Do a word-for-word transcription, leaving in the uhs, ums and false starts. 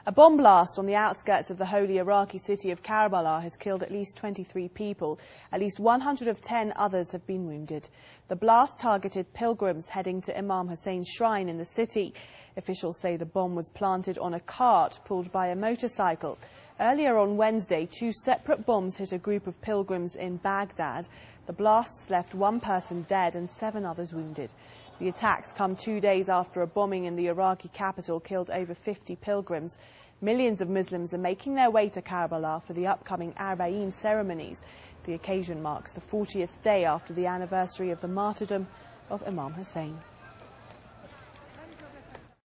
A bomb blast on the outskirts of the holy Iraqi city of Karbala has killed at least twenty-three people. At least one hundred ten others have been wounded. The blast targeted pilgrims heading to Imam Hussein's shrine in the city. Officials say the bomb was planted on a cart pulled by a motorcycle. Earlier on Wednesday, two separate bombs hit a group of pilgrims in Baghdad. The blasts left one person dead and seven others wounded. The attacks come two days after a bombing in the Iraqi capital killed over fifty pilgrims. Millions of Muslims are making their way to Karbala for the upcoming Arba'een ceremonies. The occasion marks the fortieth day after the anniversary of the martyrdom of Imam Hussein.